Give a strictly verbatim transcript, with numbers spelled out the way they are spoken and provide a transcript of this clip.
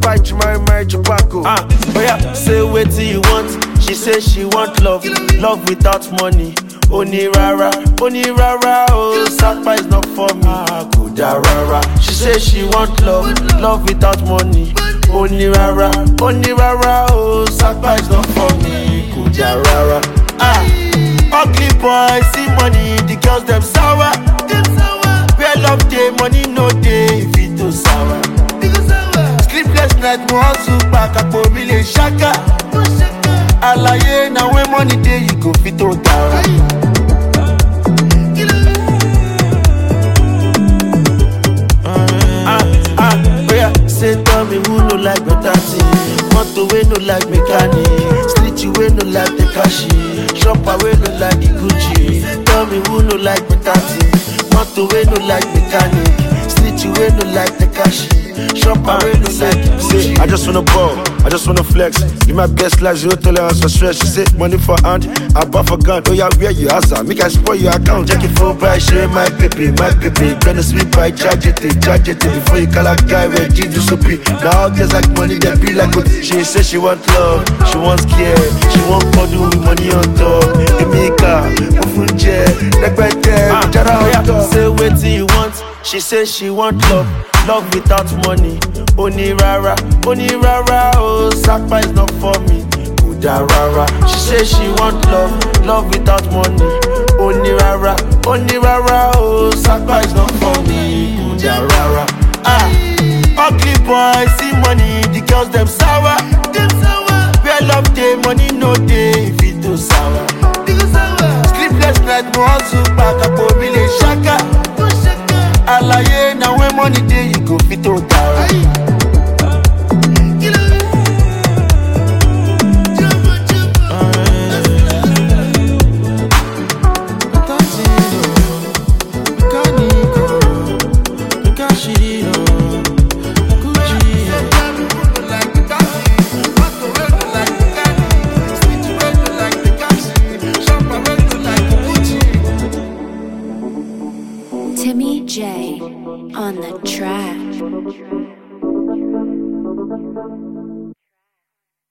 fight, you marry, marry, Chupaco. Ah, oh yeah, say what you want. She say she want love, love without money. Oni rara, oni rara, oh, Sapa is not for me. Ah, kuda rara. She say she want love, love without money. Oni rara, oni rara, oh, Sapa is not for me. Kuda rara. Ah, ugly boy, see money, the girls them sour. Where love day, money no day, if it too sour. Sleepless night, mo hustle back, akpo mi le shaka. Alaye, now when money day, you go fit to down. Ah, ah, yeah, say tell me who no like better thing. Motor we no like mechanic, stitchy we no like the cashy, shopper we no like the Gucci. Tell me who no like better thing. Motor we no like mechanic, stitchy we no like the cashy, shopper we no like the Gucci. I just wanna ball, I just wanna flex. Give my best life, zero tolerance for stress. She say money for hand, I buy for gun. Oh yeah, where you answer? Make I spoil your account. Check it for by share my paper, my paper. Gonna sweep by charge it, charge it before you call a guy where G do so be. Now just like money, they be like good. She say she want love, she wants care, she want cuddle with money on top. Emeka, Ufunje, like right there, Jara. Say what you want. She say she want love, love without money. Oni rara, oni rara, oh, Sapa is not for me. Kuda rara. She say she want love, love without money. Oni rara, oni rara, oh, Sapa is not for me. Kuda rara. Ah, ugly boy, see money, the girls them sour. Where love day, money no day, if it too sour. Sleepless night, mo hustle back, akpo mi le shaka. Alaye, now when money day, you go fit to down. Timmy J on the track.